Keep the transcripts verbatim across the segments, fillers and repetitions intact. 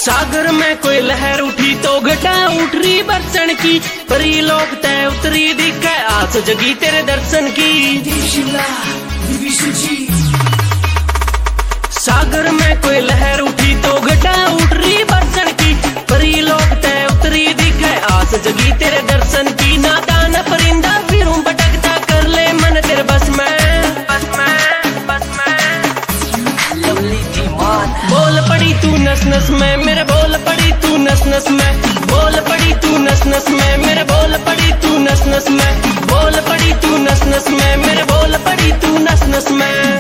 सागर में कोई लहर उठी तो घटा उठ रही बरसन की, परी लोग तय उतरी दिखे आस जगी तेरे दर्शन की। सागर में कोई लहर उठी तो घटा उठ रही बरसन की, परी लोग तय उतरी दिखे आस जगी तेरे दर्शन की। नादान परिंदा फिरूं भटकता कर ले मन तेरे बस में, बस में, बस में। लवली दीवान बोल पड़ी तू नस नस में, मेरे बोल पड़ी तू नस नस में, बोल पड़ी तू नस नस में, मेरे बोल पड़ी तू नस नस में, बोल पड़ी तू नस नस में, मेरे बोल पड़ी तू नस नस में।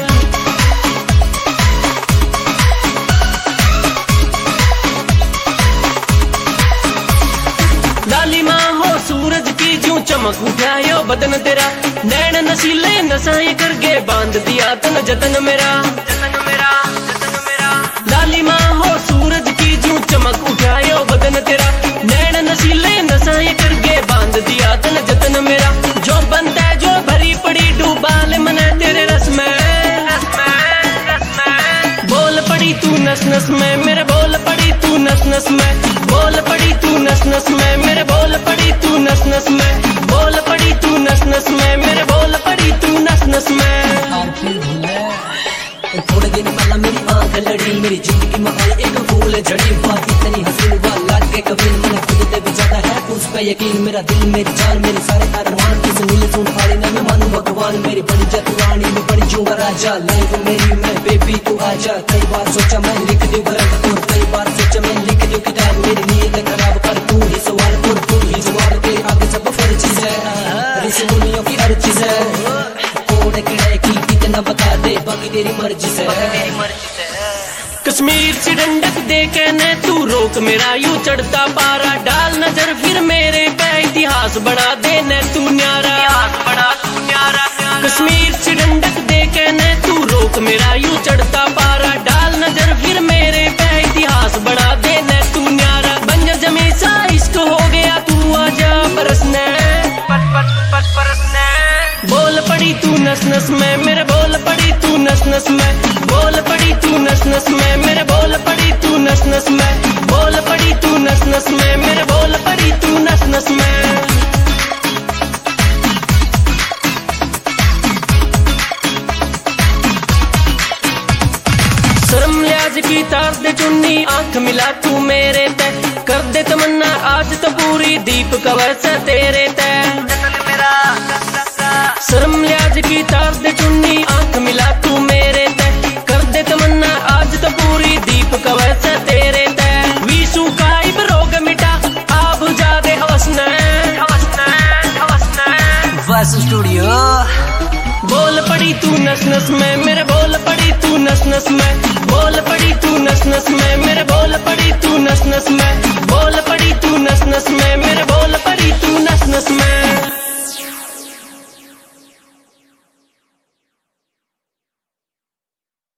लालिमा हो सूरज की जूं चमक उठायो बदन तेरा, नैन नशीले नसाएं करके बांध दिया तन जतन मेरा, जतन मेरा, जतन मेरा। लालिमा हो सूरज की जूं चमक उठायो बदन तेरा, नैन नशीले नसाएं करके बांध दिया तन जतन मेरा। जो बनता है जो भरी पड़ी डूबा ले मन तेरे रस में, रस में, रस में। बोल पड़ी तू नस नस में, मेरे बोल पड़ी तू नस नस में, बोल पड़ी तू नस नस में, मेरे बोल पड़ी तू नस नस में, बोल पड़ी तू नस नस में, मेरे बोल पड़ी तू नस नस में। थोड़े दिन पहला मेरी आंख लड़ी, मेरी जिंदगी में आई एक फूल झड़ी, बात इतनी हसीन बात लाग के कभी मैंने खुद से भी ज्यादा है उस पे यकीन। मेरा दिल मेरी जान मेरे सारे अरमान किस मिले सुन पारी ना मैं मानू भगवान, मेरी बड़ी जतवानी में बड़ी जूंगा राजा। लाइफ मेरी मैं बेबी तू आजा, कई बार सोचा मैं लिख दूं गलत और कई बार सोचा मैं लिख दूं किताब, मेरी नीयत खराब कर तू ही सवाल और तू ही जवाब, तेरे आगे सब फर्जी है, इस दुनिया की हर चीज है। कोड़े किड़े की कितना बता दे बाकी तेरी मर्जी से, तेरी मर्जी से। कश्मीर से डंडक दे के न तू रोक मेरा यूं चढ़ता पारा, डाल नजर फिर मेरे पे इतिहास बना दे न तू न्यारा, बना तू न्यारा। कश्मीर से डंडक दे के न तू रोक मेरा यूं चढ़ता पारा, डाल नजर फिर मेरे पे इतिहास बना दे न तू न्यारा। बंजर जमी सा इश्क हो गया तू आजा बरसने, पट पट पट बरसने। बोल पड़ी तू नस नस में, मेरे बोल पड़ी तू नस नस में, बोल पड़ी तू नस नस में, मेरे बोल पड़ी तू नस नस में, बोल पड़ी तू नस नस में, मेरे बोल पड़ी तू नस नस में। शर्म लिहाज की तार दे चुन्नी आंख मिला तू मेरे ते, कर दे तमन्ना आज तो पूरी दीप का वैसा तेरे ते। शर्म लिहाज की तार दे चुन्नी आंख मिला तू मेरे ते, कर दे तमन्ना आज तो पूरी दीप का वैसा तेरे ते। विशु का इब रोग मिटा आप बुझा दे हवसना, हवसना, हवसना। वासु स्टूडियो। बोल पड़ी तू नस नस में, मेरे बोल पड़ी तू नस नस में,